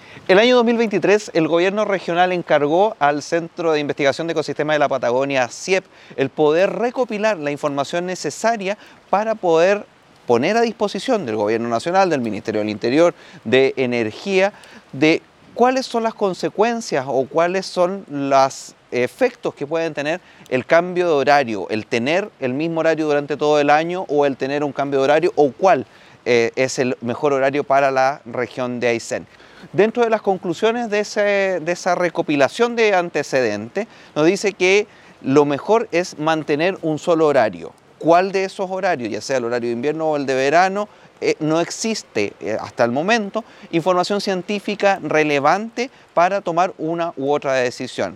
El año 2023, el gobierno regional encargó al Centro de Investigación de Ecosistemas de la Patagonia, CIEP, el poder recopilar la información necesaria para poder poner a disposición del gobierno nacional, del Ministerio del Interior, de Energía, de cuáles son las consecuencias o cuáles son los efectos que pueden tener el cambio de horario, el tener el mismo horario durante todo el año o el tener un cambio de horario, o cuál es el mejor horario para la región de Aysén. Dentro de las conclusiones de esa recopilación de antecedentes, nos dice que lo mejor es mantener un solo horario. ¿Cuál de esos horarios, ya sea el horario de invierno o el de verano? No existe hasta el momento información científica relevante para tomar una u otra decisión.